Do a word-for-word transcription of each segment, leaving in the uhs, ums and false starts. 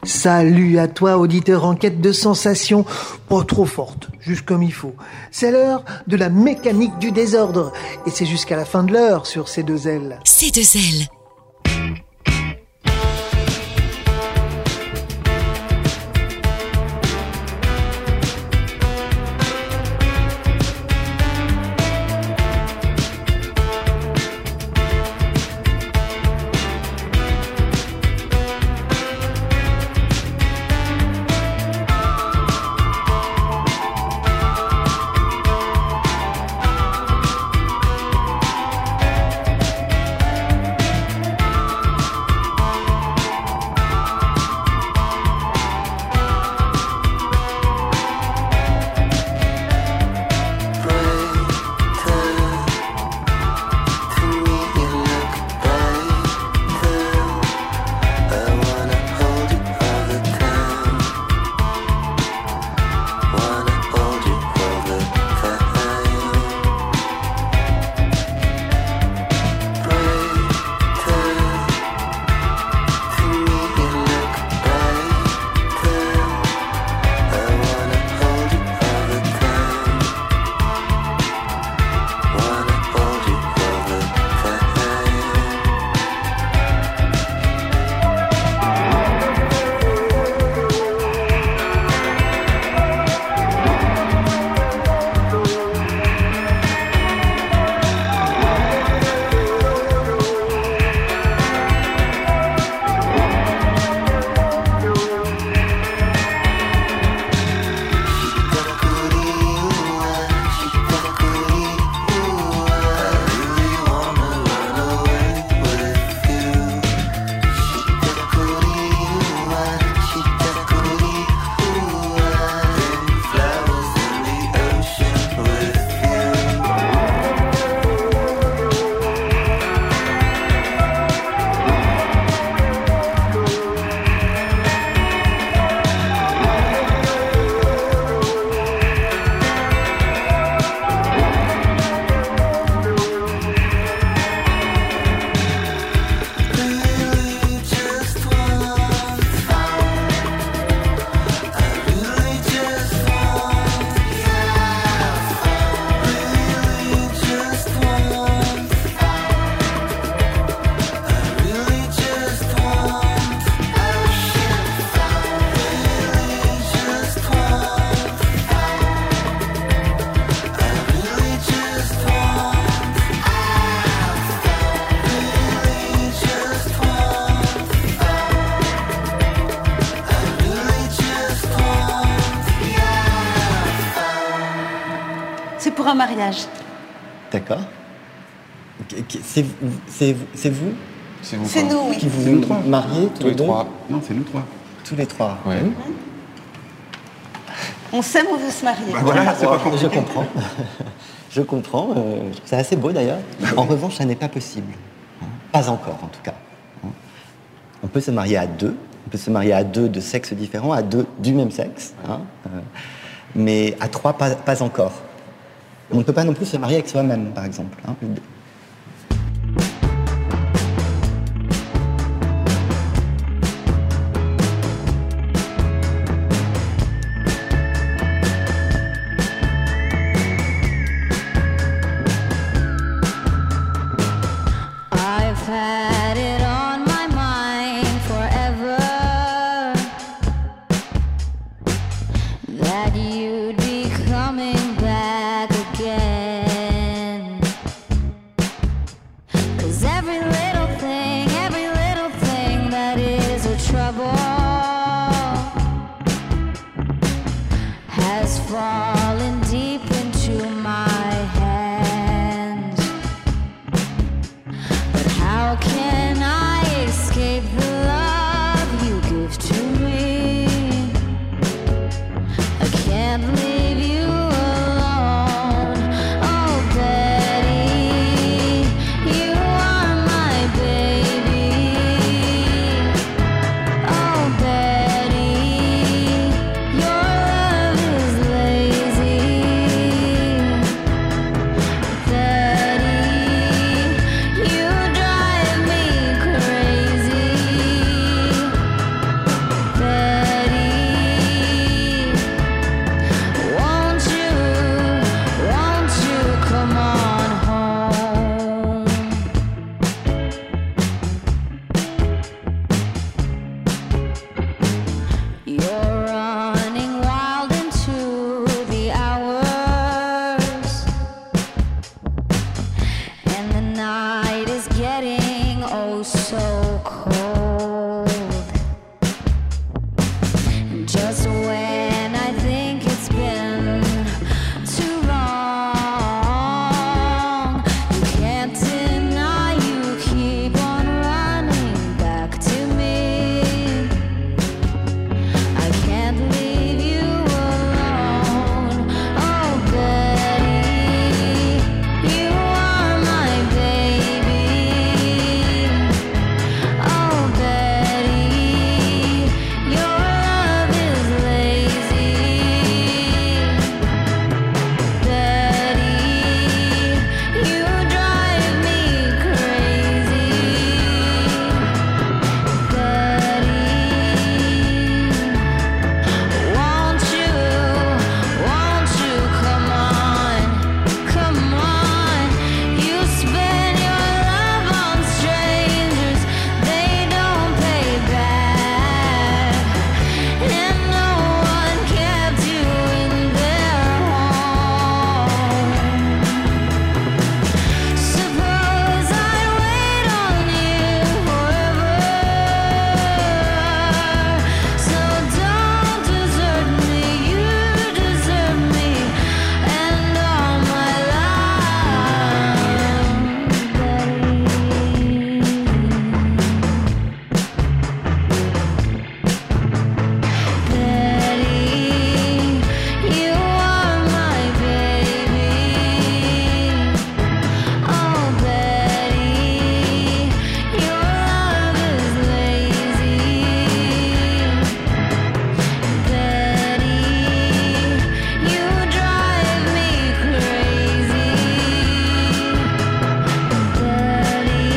Salut à toi, auditeur en quête de sensations, pas trop fortes, juste comme il faut. C'est l'heure de la mécanique du désordre, et c'est jusqu'à la fin de l'heure sur C deux L. C deux L. Pour un mariage. D'accord. C'est vous, c'est vous, c'est vous C'est vous. C'est nous, oui. Qui vous vous mariez tous, tous les deux trois. Non, c'est nous trois. Tous les trois. Ouais. Mmh. On s'aime, on veut se marier. Bah voilà, c'est pas compliqué. Je comprends. Je comprends. Euh, c'est assez beau d'ailleurs. En revanche, ça n'est pas possible. Hein. Pas encore, en tout cas. Hein. On peut se marier à deux. On peut se marier à deux de sexes différents, à deux du même sexe. Hein. Euh, mais à trois, pas, pas encore. On ne peut pas non plus se marier avec soi-même, par exemple. Hein. You'd be coming back again. so cold. Just when I think it's been too long, you can't deny you keep on running back to me. I can't leave you alone. Oh, Betty, you are my baby. Oh, Betty, your love is lazy. Betty, you drive me crazy. Betty, won't you, won't you come on, come on. You spend your love on strangers, they don't pay back. And no one kept you in their home. Suppose I'd wait on you forever. So don't desert me, you deserve me and all my love, Betty. Betty, you are my baby. Oh, Betty, your love is lazy. Betty, you drive me crazy. Betty,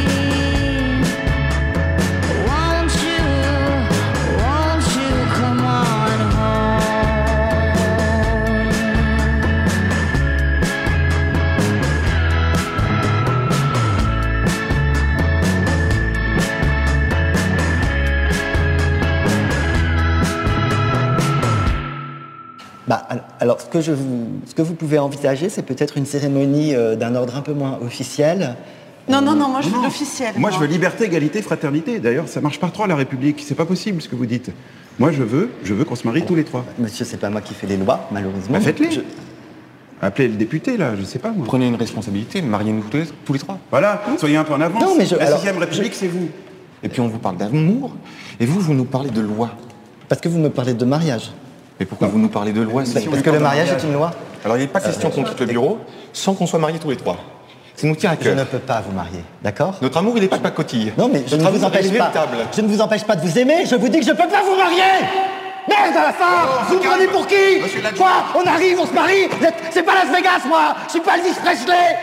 won't you, won't you come on home? Bah, al- alors, ce que, je vous, ce que vous pouvez envisager, c'est peut-être une cérémonie euh, d'un ordre un peu moins officiel. Non, non, non, moi je veux Non. l'officiel. Moi, je veux liberté, égalité, fraternité. D'ailleurs, ça marche pas trop à la République. C'est pas possible ce que vous dites. Moi, je veux, je veux qu'on se marie tous les trois. Monsieur, c'est pas moi qui fais les lois, malheureusement. Bah, faites-les. Je- Appelez le député, là, je sais pas, moi. Prenez une responsabilité, mariez-nous tous les, tous les trois. Voilà, soyez un peu en avance. Non, mais je- La alors, sixième République, c'est vous. Et puis on vous parle d'amour, et vous, vous nous parlez de loi. Parce que vous me parlez de mariage. Mais pourquoi vous nous parlez de loi si- Si on Parce lui que le parle de mariage mariage. est une loi. Alors il n'est pas question qu'on quitte le bureau sans qu'on soit mariés tous les trois. Ça nous tient à Je cœur. ne peux pas vous marier, d'accord? Notre amour, il n'est pas de pacotille. Non, mais je Notre ne vous amour empêche est pas. véritable. Je ne vous empêche pas de vous aimer, je vous dis que je peux pas vous marier! Merde à la fin! Vous me calme. prenez pour qui? Monsieur l'adjoint. Quoi? On arrive, on se marie! Vous êtes- C'est pas Las Vegas, moi! Je suis pas Elvis Presley!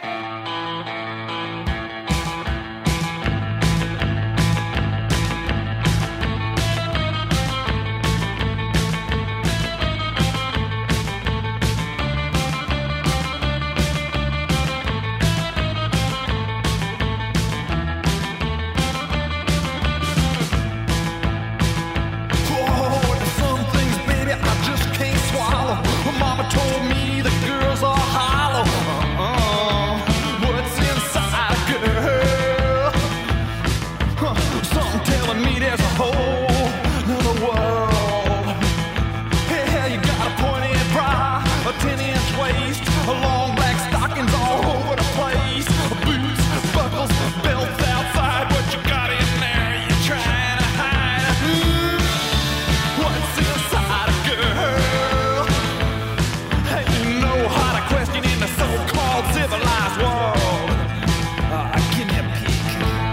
Some things, baby, I just can't swallow. Mama told me the girls are hollow. Uh-uh. What's inside a girl? Huh. Something telling me there's a whole other world. Hell, you got a pointed bra, a ten-inch waist, a long black stockings all over the place, boots, buckles, belts outside. What you got in there? You trying to hide? Hmm. What's inside a girl? Ain't no harder question in the so-called civilized world. Uh, give me a peek.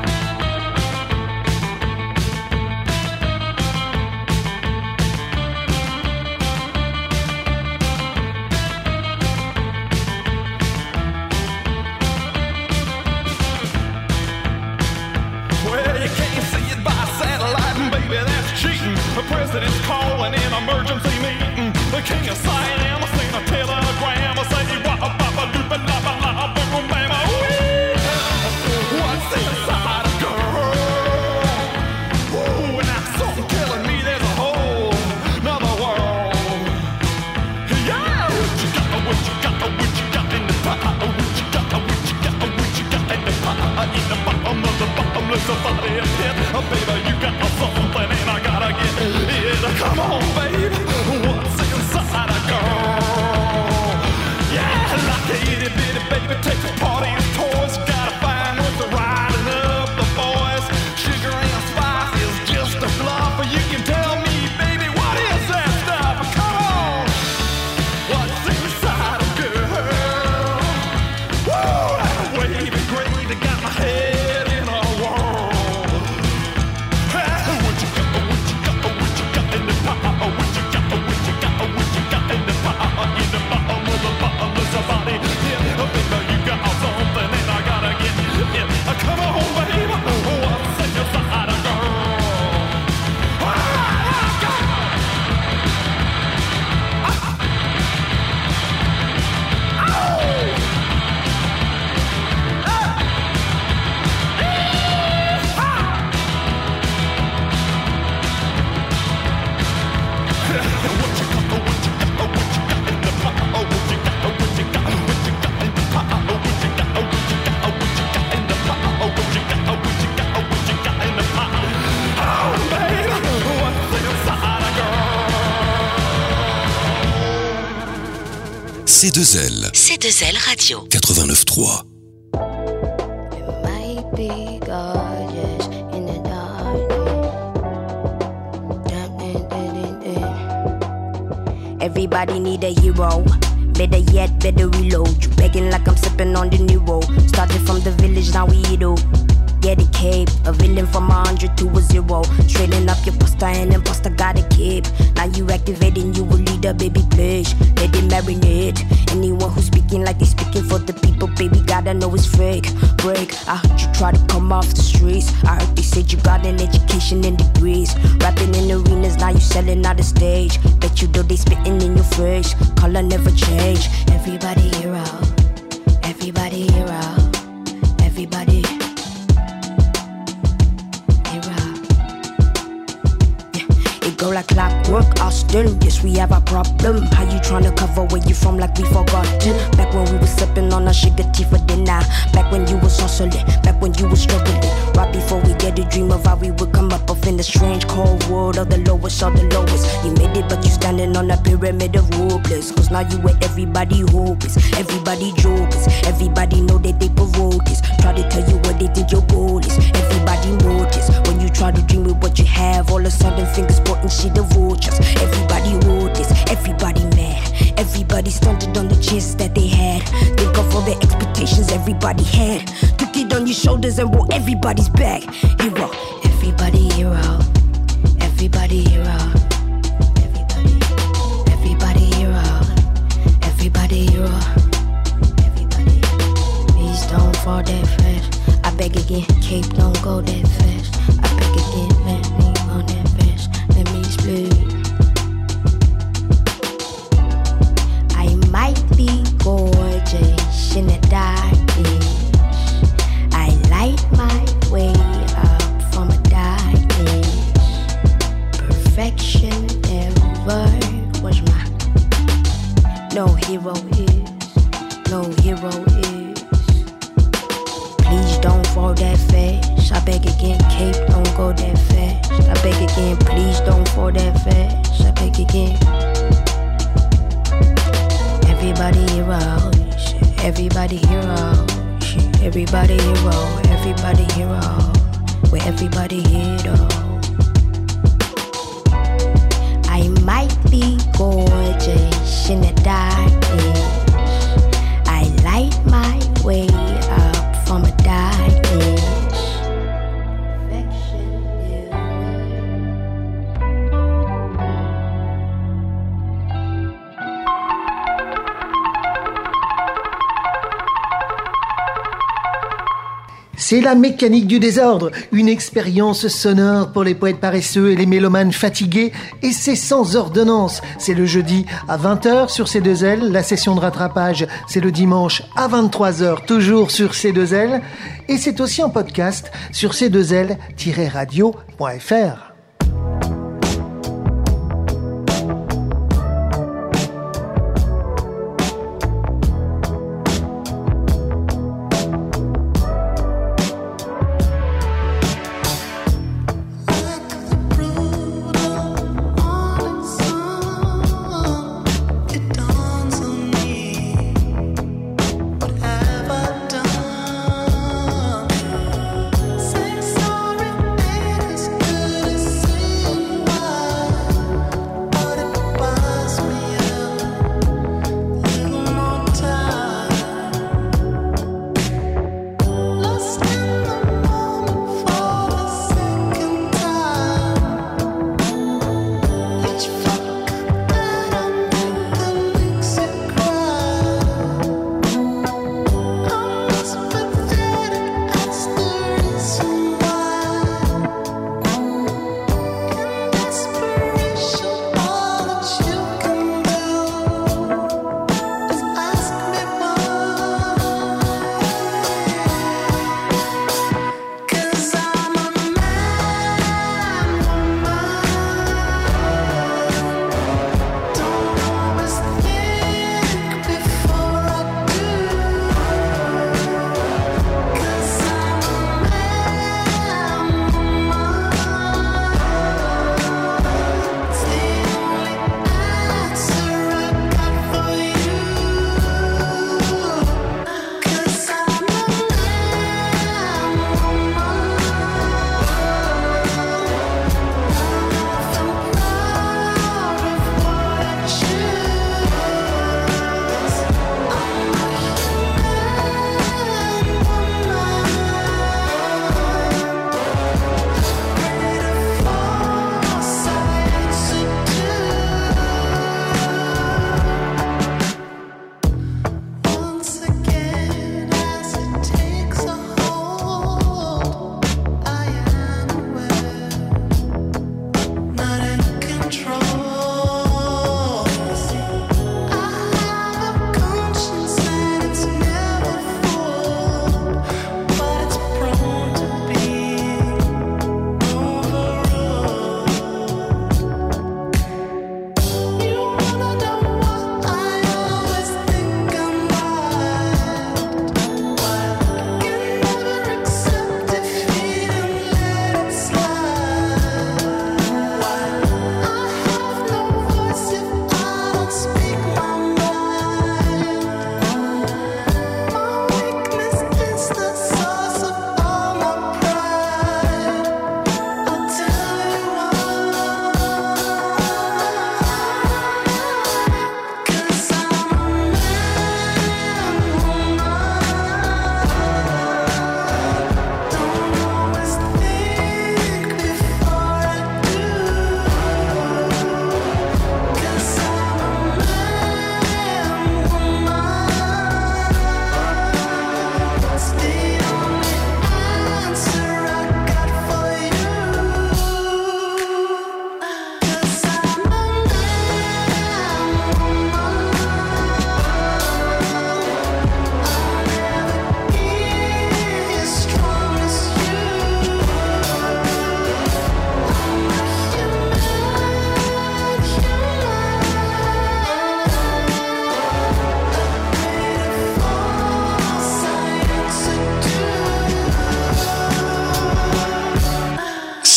Well, you can't see it by satellite, and baby, that's cheating. The president's calling an emergency meeting. The king of Siam sent a telegram. I say, wah, ba, ba, doo, ba, la, ba, la, boom, bam, ah, wee. What's inside a girl? Ooh, and that's something telling me there's a whole another world. Yeah, what you got, what you got, what you got in the pot? What you got, what you got, what you got in the pot? In the bottom of the bottomless somebody a hit. Oh, baby, you got something and I gotta get it. Come on, baby, what's inside a girl? Yeah, like a itty bitty baby takes parties, toys. Gotta find what's riding up the boys. Sugar and spice is just a bluff. You can tell me, baby, what is that stuff? Come on, what's inside a girl? Woo, that wavy gravy got my head in a whirl. Hey, what you got, what you got, what you got in the pot? What you got, what you got, what you got in the pot? In the bottom of the bottom of somebody. Yeah, baby, you got something and I gotta get it. Come on, baby, what's inside a girl? C deux L. C deux L Radio. quatre-vingt-neuf trois. Might be gorgeous in the dark. Everybody need a hero. Better yet, better reload. You begging like I'm sipping on the new road. Started from the village, now we eat all. Get a cape, a villain from a hundred to a zero. Straightening up your poster and imposter got a cape. Now you activating, you a leader, baby, please. Let it marinate. Anyone who's speaking like they speaking for the people, baby, gotta know it's fake. Break, I heard you try to come off the streets. I heard they said you got an education and degrees. Rapping in arenas, now you selling out the stage. Bet you know they spitting in your face. Color never change. Everybody hero. Everybody hero. Everybody. Go like clockwork, Austin. Yes, we have a problem. How you tryna cover where you from like we forgotten? Back when we was sipping on our sugar tea for dinner. Back when you was hustling. Back when you was struggling. Right before we get a dream of how we would come up off in the strange cold world of the lowest of the lowest. You made it, but you standing on a pyramid of hopeless. Cause now you where everybody hopeless. Everybody jobless. Everybody know that they provoke this. Try to tell you what they think your goal is. Everybody notice. When you try to dream with what you have, all of a sudden fingers pointing shit the vultures. Everybody wrote this, everybody mad. Everybody stunted on the chances that they had. Think of all the expectations everybody had. Took it on your shoulders and wore everybody's back. Hero, everybody hero. Everybody hero. Everybody, everybody hero. Everybody hero. Everybody, please don't fall that fast. I beg again, cape don't go that fast. I beg again, let me on that fast. Let me split. I might be gorgeous in the darkness. I light my way up from a darkness. Perfection never was mine. No hero is, no hero is. Please don't fall that fast. I beg again, cape don't go that fast. I beg again, please don't fall that fast. I beg again. Everybody hero, everybody hero, everybody hero, everybody hero, where everybody hero. I might be gorgeous in the darkness. I light my way up from a darkness. C'est la mécanique du désordre, une expérience sonore pour les poètes paresseux et les mélomanes fatigués, et c'est sans ordonnance. C'est le jeudi à vingt heures sur C deux L, la session de rattrapage c'est le dimanche à vingt-trois heures, toujours sur C deux L, et c'est aussi en podcast sur c deux l tiret radio point f r.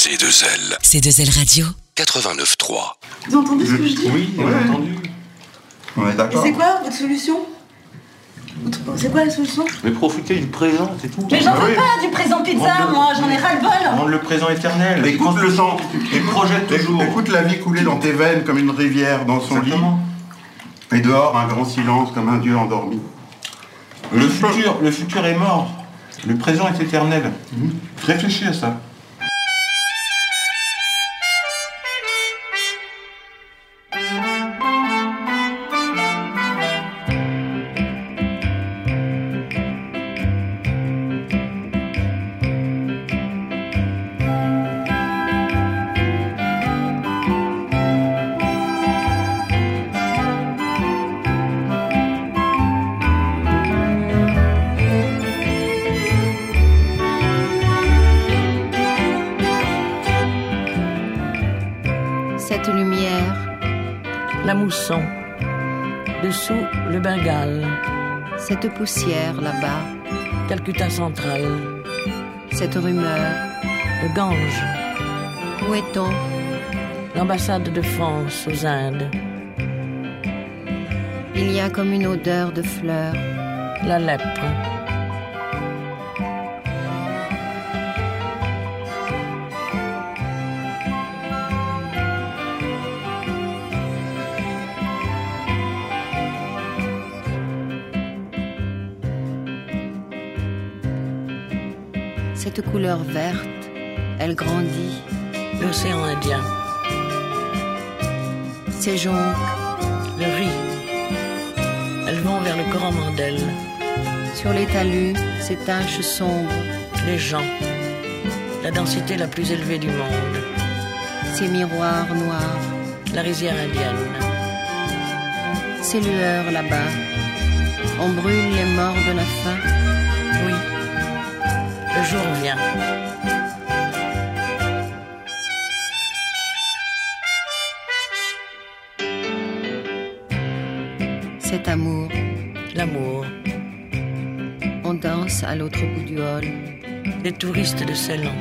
C deux L. C deux L Radio. quatre-vingt-neuf trois. Vous entendez ce que je dis? Oui, on a entendu. On est Et d'accord. c'est quoi votre solution? C'est quoi la solution? Mais profitez du présent, c'est tout. Mais j'en Ah veux oui. pas du présent pizza, Rends-le. moi, j'en ai ras-le-bol. Rendre le présent éternel. Écoute le sang. Il projette toujours. Écoute la vie couler dans tes veines comme une rivière dans son Exactement. lit. Et dehors, un grand silence comme un dieu endormi. Le futur, le futur est mort. Le présent est éternel. Réfléchis à ça. Cette lumière, La mousson. Dessous, le Bengale. cette poussière là-bas, Calcutta central. cette rumeur, Le Gange. où est-on? L'ambassade de France aux Indes. Il y a comme une odeur de fleurs, La lèpre. cette couleur verte, elle grandit, L'océan Indien. ces jonques, Le riz. Elles vont vers le Coromandel. sur les talus, ces taches sombres, Les gens. La densité la plus élevée du monde. ces miroirs noirs, La rizière indienne. ces lueurs là-bas. On brûle les morts de la faim, Oui. Le jour vient. cet amour. L'amour. On danse à l'autre bout du hall, Les touristes de Ceylan.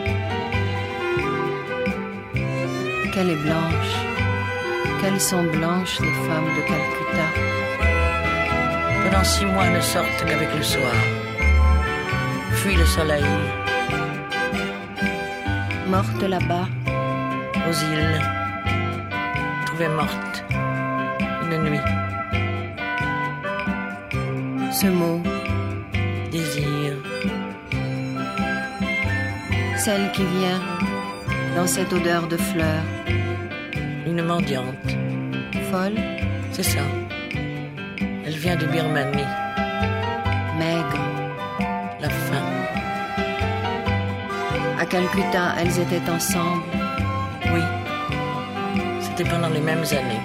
qu'elle est blanche, qu'elles sont blanches les femmes de Calcutta. Pendant six mois ne sortent qu'avec le soir. Fuit le soleil. Morte là-bas, Aux îles. Trouvée morte. Une nuit. ce mot, Désir. celle qui vient dans cette odeur de fleurs, Une mendiante. folle, C'est ça. Elle vient de Birmanie. maigre. La faim. À Calcutta, elles étaient ensemble, Oui. C'était pendant les mêmes années.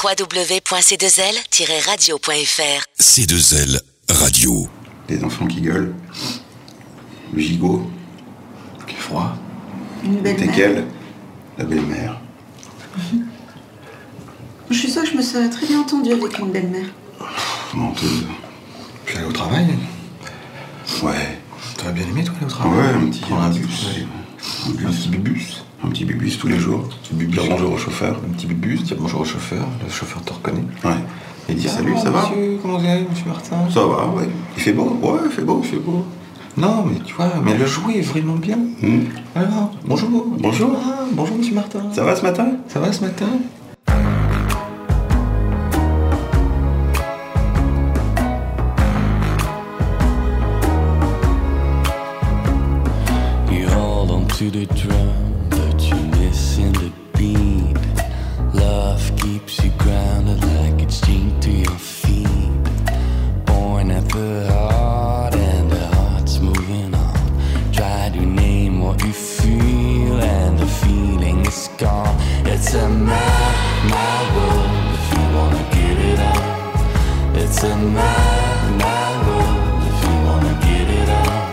w w w point c deux l tiret radio point f r. C deux L Radio. Des enfants qui gueulent. Le gigot. Qui est froid. Une belle-mère. T'es quelle? La belle-mère. Je suis sûre que je me serais très bien entendue avec une belle-mère. Menteuse. Je suis allé au travail. Ouais. T'aurais bien aimé, toi, aller au travail? Ouais, un petit, Prendre un un petit bus. Un bus. Un petit bibus. Un petit bibus tous les jours. Un petit bibus. Dire bonjour au chauffeur. Un petit bibus, dire bonjour au chauffeur. Le chauffeur te reconnaît. Ouais. Et dire salut, ça va? Monsieur, comment vous allez, monsieur Martin? Ça va, ouais. Il fait beau? Ouais, il fait beau, il fait beau. Non, mais tu vois, mais le jouet est vraiment bien. Mmh. Alors, bonjour. Bonjour. Ah, bonjour, monsieur Martin. Ça va ce matin? Ça va ce matin? You hold on to the drum, but you listen to beat. Love keeps you grounded like it's chained to your feet. Born at the heart and the heart's moving on. Try to name what you feel and the feeling is gone. It's a mad, mad world if you wanna get it on. It's a mad, mad world if you wanna get it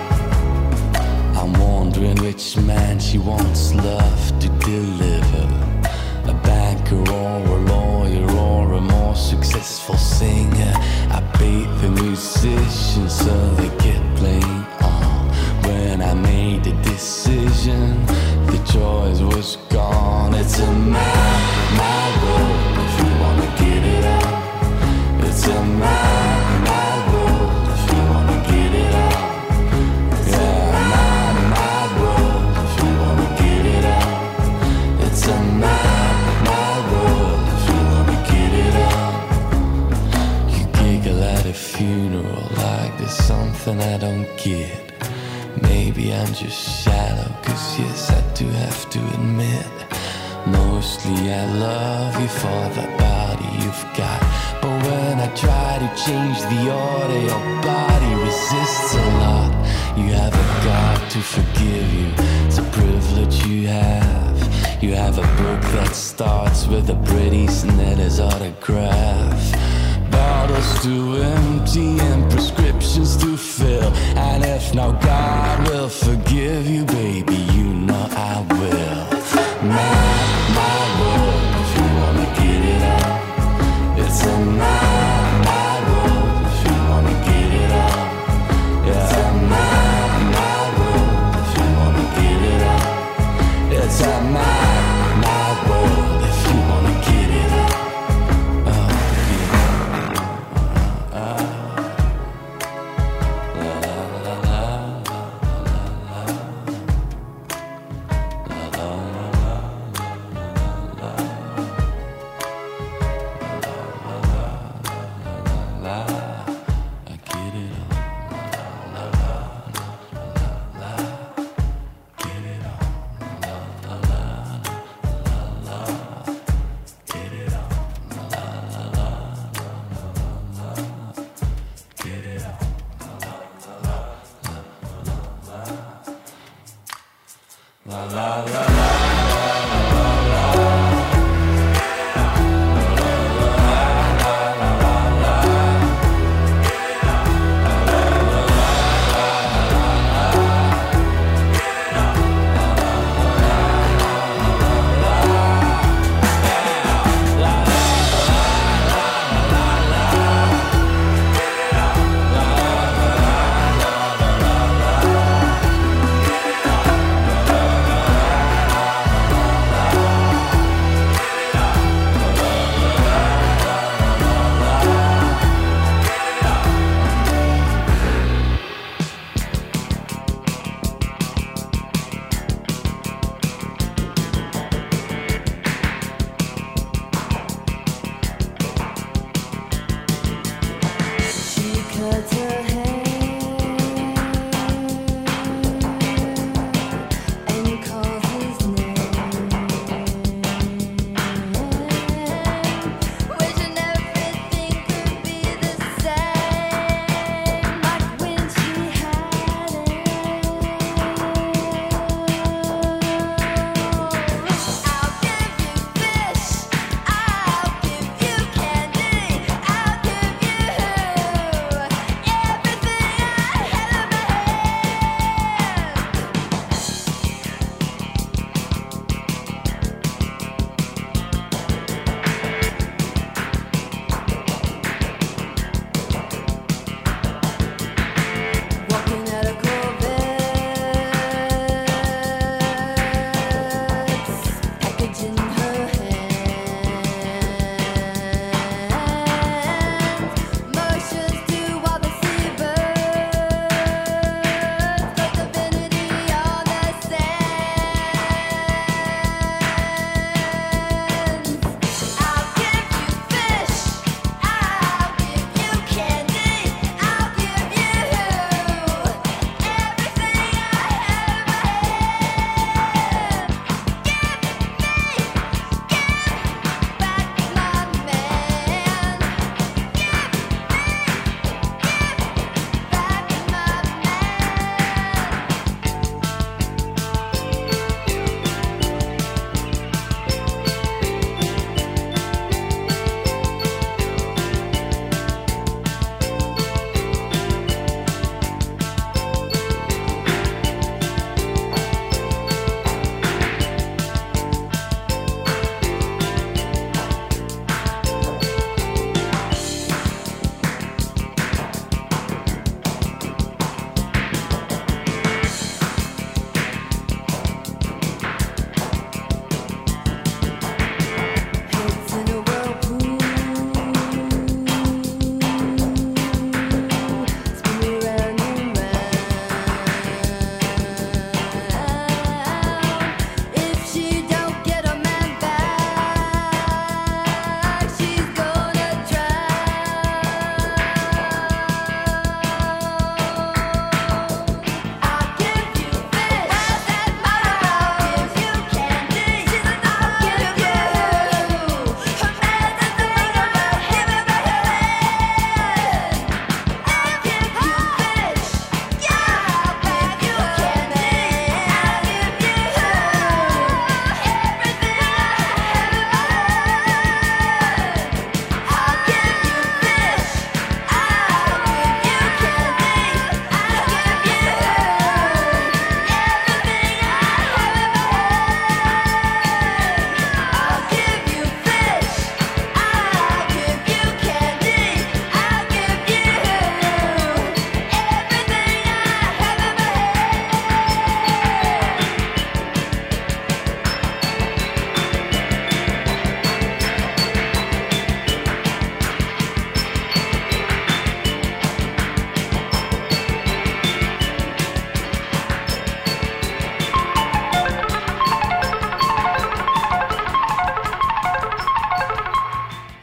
on. I'm wondering which man she wants love to deliver. A banker or a lawyer or a more successful singer. I paid the musicians so they get playing on. When I made the decision, the choice was gone. It's a mad, mad world if you wanna get it on. It's a mad, mad world if you wanna get it on. Yeah, mad, mad world if you wanna get it on. It's a mad, mad world if you wanna get it on. You giggle at a funeral like there's something I don't get. Maybe I'm just shallow, cause yes, I do have to admit, mostly I love you for the body you've got. But when I try to change the order, your body resists a lot. You have a God to forgive you, it's a privilege you have. You have a book that starts with a pretty Snetta's autograph. Bottles to empty and prescriptions to fill. And if now God will forgive you, baby, you know I will. Mad, mad world, if you wanna get it on. It's a mad, mad world, if you wanna get it on. It's a mad, mad world, if you wanna get it on. It's a mad, mad world, if you wanna get it on.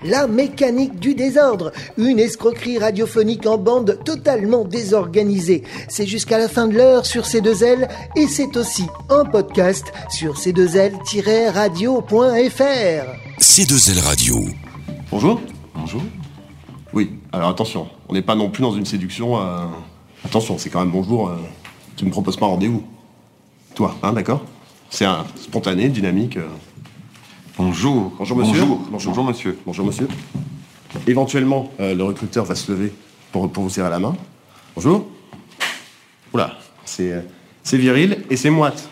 La mécanique du désordre, une escroquerie radiophonique en bande totalement désorganisée. C'est jusqu'à la fin de l'heure sur C deux L et c'est aussi en podcast sur c deux l tiret radio point f r. C deux L Radio. Bonjour. Bonjour. Oui, alors attention, on n'est pas non plus dans une séduction. Euh... Attention, c'est quand même bonjour. Euh... Tu me proposes pas un rendez-vous. Toi, hein, d'accord? C'est un spontané, dynamique. Euh... Bonjour. Bonjour monsieur. Bonjour, Bonjour. Bonjour monsieur. Bonjour monsieur. Éventuellement, euh, le recruteur va se lever pour, pour vous serrer la main. Bonjour. Oula, c'est, euh, c'est viril et c'est moite.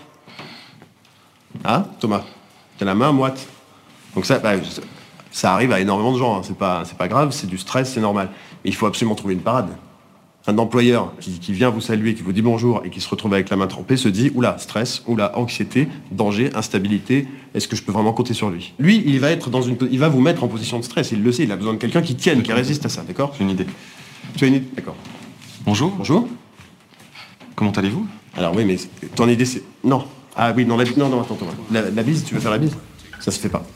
Hein, Thomas? T'as la main moite. Donc ça, bah, ça arrive à énormément de gens. Hein. C'est pas, c'est pas grave, c'est du stress, c'est normal. Mais il faut absolument trouver une parade. Un employeur qui, qui vient vous saluer, qui vous dit bonjour et qui se retrouve avec la main trempée se dit oula, stress, oula, anxiété, danger, instabilité, est-ce que je peux vraiment compter sur lui? Lui, il va être dans une, il va vous mettre en position de stress, il le sait, il a besoin de quelqu'un qui tienne, qui résiste à ça, d'accord? J'ai une idée. Tu as une idée? D'accord. Bonjour. Bonjour. Comment allez-vous? Alors oui, mais ton idée c'est... Non. Ah oui, non, la... non, non, attends, Thomas. La, la bise, tu veux faire la bise? Ça se fait pas.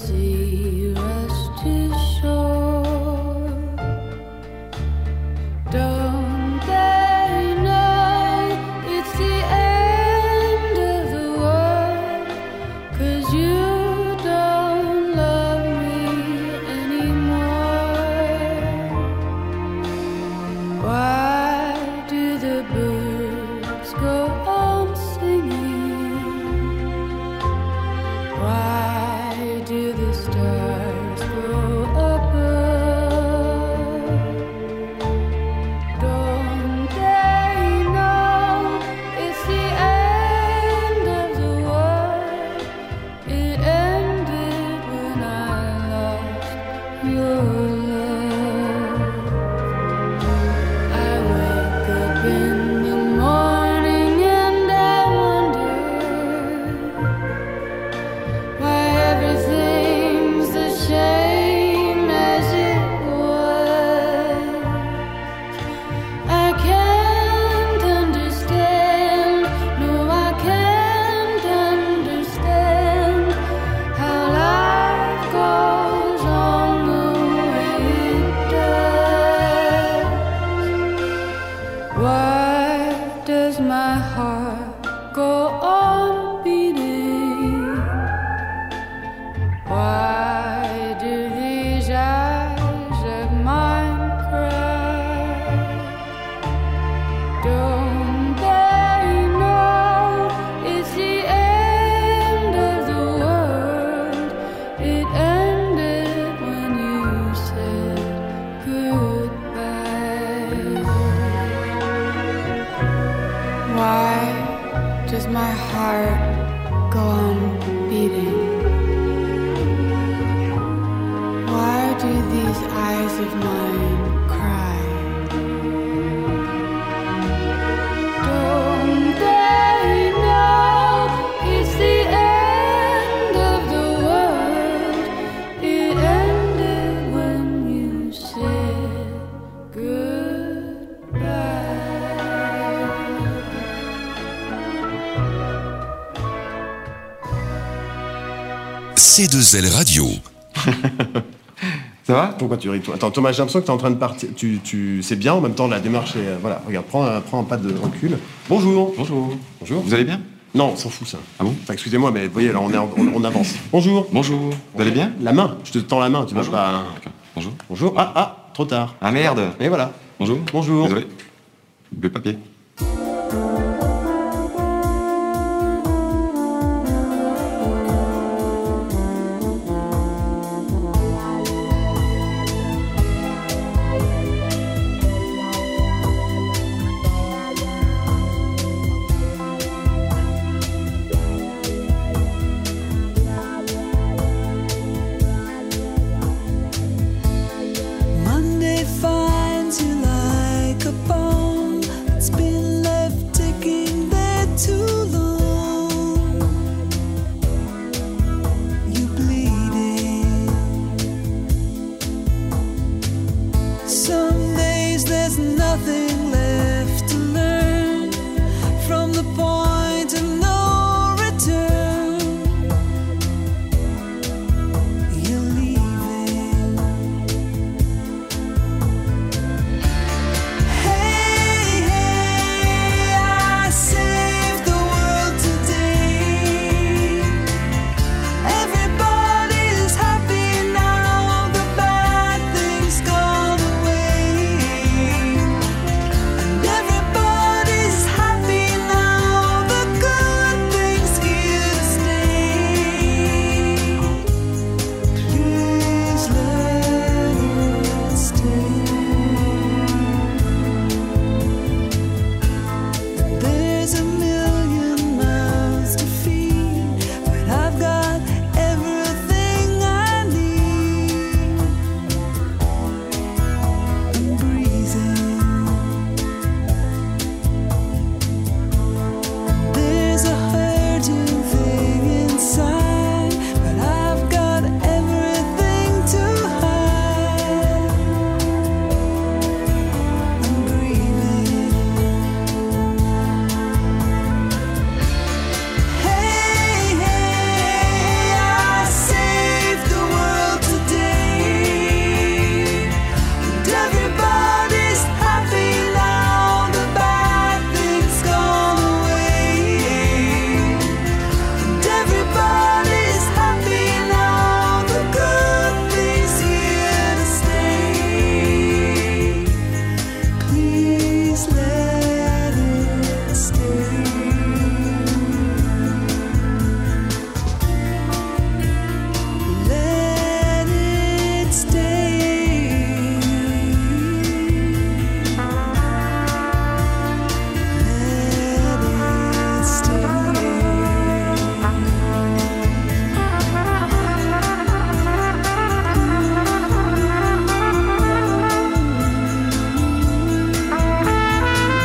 Does Why does my heart go on beating? Why do these eyes of mine cry? Don't they know it's the end of the world? It ended when you said goodbye. Why does my heart go on beating? Why do these eyes of mine cry? Don't they know it's the end of the world? It ended when you said goodbye. C deux L Radio. Ça va? Pourquoi tu ris, toi? Attends, Thomas, j'ai l'impression que tu es en train de partir. Tu, tu... C'est bien, en même temps, la démarche est... Voilà, regarde, prends un, prends un pas de recul. Bonjour. Bonjour. Bonjour. Vous allez bien? Non, on s'en fout, ça. Ah bon? Enfin, excusez-moi, mais vous voyez, là, on, est en- on, on avance. Bonjour. Bonjour. Vous allez bien? La main, je te tends la main, tu vas Bonjour. pas... Bonjour. Bonjour. Ah, ah, trop tard. Ah merde. Et voilà. Bonjour. Bonjour. Désolé. Le papier. Monday finds you like a bomb. It's been left ticking there too long. You bleeding. Some days there's nothing left to learn from the point of no return. You're leaving. Hey, hey, I saved the world today. Everybody's happy now, the bad things gone away. And everybody's happy now, the good things here to stay. Please let it stay. There's a million mouths to feed, but I've got everything I need. I'm breathing. There's a hurting thing inside, but I've got everything to hide. I'm breathing. Hey, hey, I saved the world today. And everybody's happy now, the bad things gone away. And everybody's happy now, the good things here to stay. Please let it stay. Let it stay. Let it stay.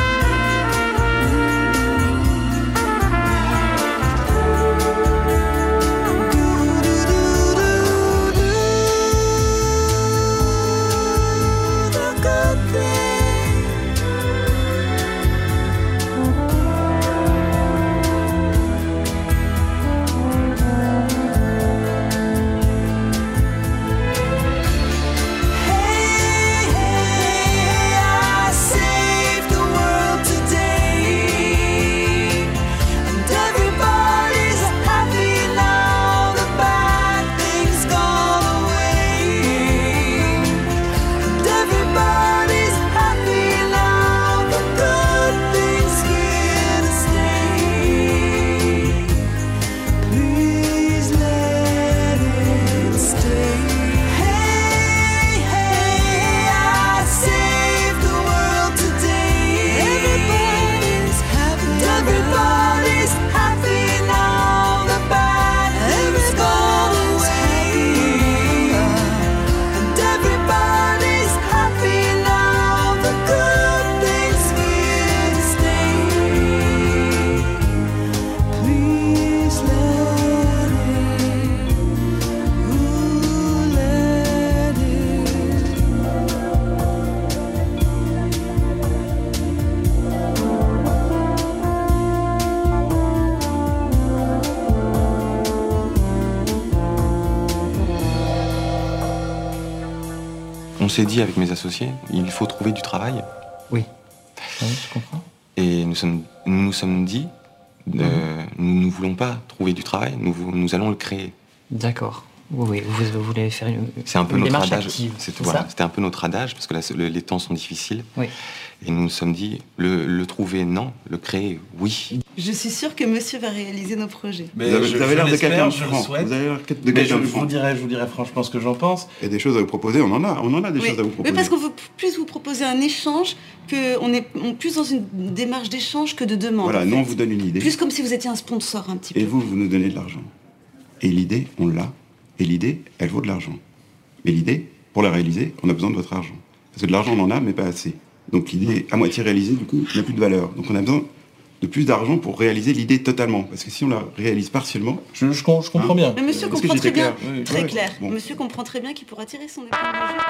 s'est dit avec mes associés, il faut trouver du travail. Oui. Oui, je comprends. Et nous sommes, nous nous sommes dit, euh, mmh. nous ne voulons pas trouver du travail, nous, nous allons le créer. D'accord. Oui, oui, vous, vous voulez faire une, c'est un peu une notre démarche adage. active. C'est, c'est voilà, ça c'était un peu notre adage, parce que là, le, les temps sont difficiles. Oui. Et nous nous sommes dit, le, le trouver, non. Le créer, oui. Je suis sûre que monsieur va réaliser nos projets. Mais vous avez, je, vous avez je l'air de quelqu'un de je franc. le souhaite. Vous avez l'air de Mais quelqu'un je, de je franc. vous dirai, je vous dirai franchement ce que j'en pense. Il y a des choses à vous proposer, on en a, on en a des oui. choses à vous proposer. Oui, parce qu'on veut plus vous proposer un échange, qu'on est plus dans une démarche d'échange que de demande. Voilà, en nous fait. on vous donne une idée. Plus comme si vous étiez un sponsor un petit peu. Et vous, vous nous donnez de l'argent. Et l'idée, on l'a. Et l'idée, elle vaut de l'argent. Mais l'idée, pour la réaliser, on a besoin de votre argent. Parce que de l'argent, on en a, mais pas assez. Donc l'idée, à moitié réalisée, du coup, n'a plus de valeur. Donc on a besoin de plus d'argent pour réaliser l'idée totalement. Parce que si on la réalise partiellement... Je, je, je comprends hein bien. Mais monsieur Est-ce comprend très bien, clair oui, très ouais, clair. Bon. Monsieur comprend très bien qu'il pourra tirer son épingle du jeu.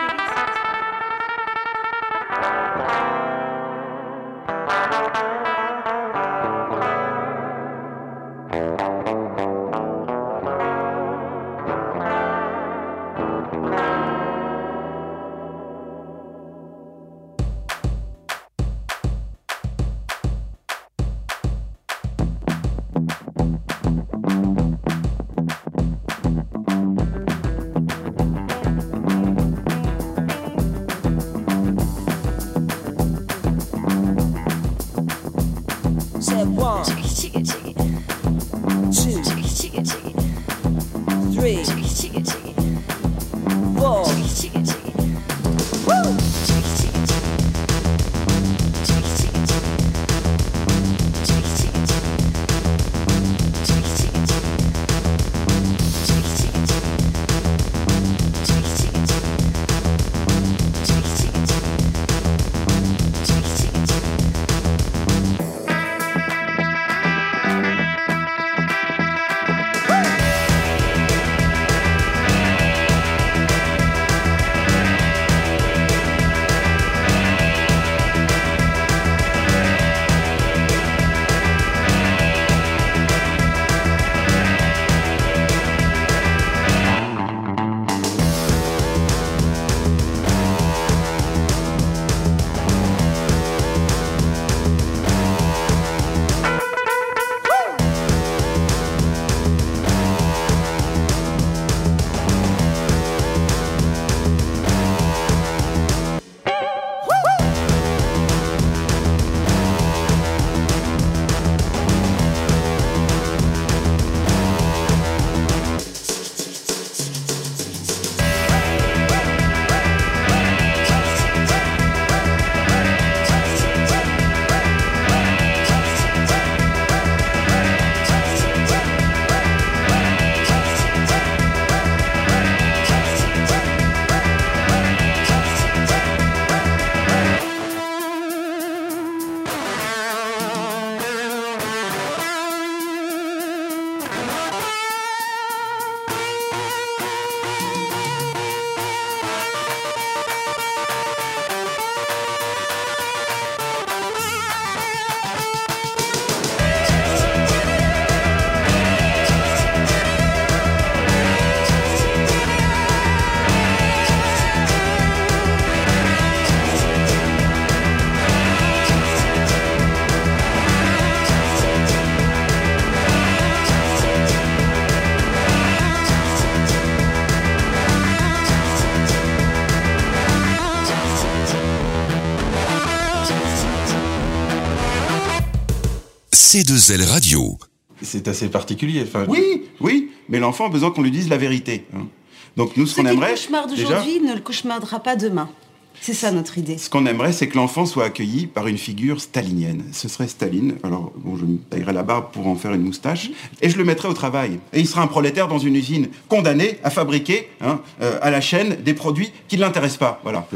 C deux L Radio. C'est assez particulier. Enfin, oui, oui, mais l'enfant a besoin qu'on lui dise la vérité. Hein. Donc nous, ce, ce qu'on aimerait... Le cauchemar d'aujourd'hui ne le cauchemardera pas demain. C'est ça notre idée. Ce qu'on aimerait, c'est que l'enfant soit accueilli par une figure stalinienne. Ce serait Staline. Alors, bon, je me taillerai la barbe pour en faire une moustache. Et je le mettrai au travail. Et il sera un prolétaire dans une usine, condamné à fabriquer, hein, euh, à la chaîne, des produits qui ne l'intéressent pas. Voilà.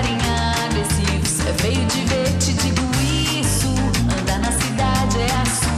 Veio te ver, te digo isso. Andar na cidade é assunto.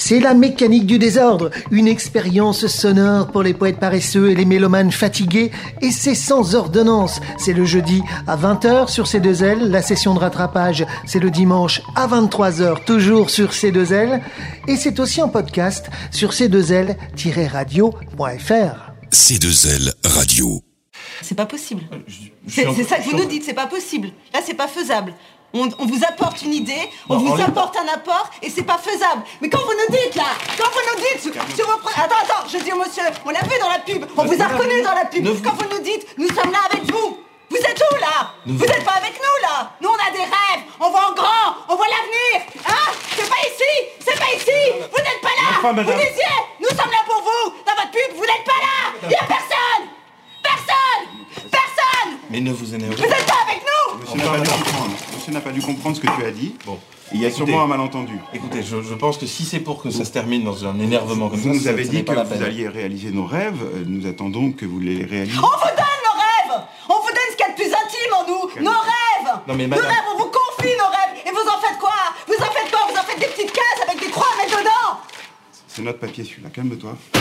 C'est la mécanique du désordre, une expérience sonore pour les poètes paresseux et les mélomanes fatigués, et c'est sans ordonnance. C'est le jeudi à vingt heures sur C deux L, la session de rattrapage, c'est le dimanche à vingt-trois heures, toujours sur C deux L, et c'est aussi en podcast sur c deux l tiret radio point f r. C deux L Radio. C'est pas possible. Je C'est suis en- c'est ça que je vous suis nous en- dites, c'est pas possible. Là, c'est pas faisable. On, on vous apporte une idée, on Non, vous enlève- apporte un apport, et c'est pas faisable. Mais quand vous nous dites, là, quand vous nous dites, sur, sur vos pre- Attends, attends, je dis au monsieur, on l'a vu dans la pub, on Ne- vous a ne- reconnu dans la pub. ne- Quand vous nous dites, nous sommes là avec vous. Vous êtes où, là? Ne- Vous êtes pas avec nous, là? Nous, on a des rêves, on voit en grand, on voit l'avenir. Hein? C'est pas ici, c'est pas ici. Vous n'êtes pas là. Enfin, madame. Vous disiez, nous sommes là pour vous. Dans votre pub, vous n'êtes pas là. Il y a personne. Personne. Personne. Mais ne vous énervez Vous êtes pas avec nous. Monsieur n'a pas dû comprendre. Monsieur n'a pas dû comprendre ce que tu as dit. Bon. Il y a Écoutez, sûrement un malentendu. Écoutez, je, je pense que si c'est pour que ça se termine dans un énervement comme Vous ça, nous ce- avez ce dit n'est que pas la vous peine. alliez réaliser nos rêves. Euh, Nous attendons que vous les réalisiez. On vous donne nos rêves. On vous donne ce qu'il y a de plus intime en nous. Nos rêves. Non, mais Nos madame- rêves, on vous confie nos rêves. Et vous en faites quoi? Vous en faites quoi? Vous en faites des petites cases avec des croix à mettre dedans. C'est notre papier celui-là. Calme-toi.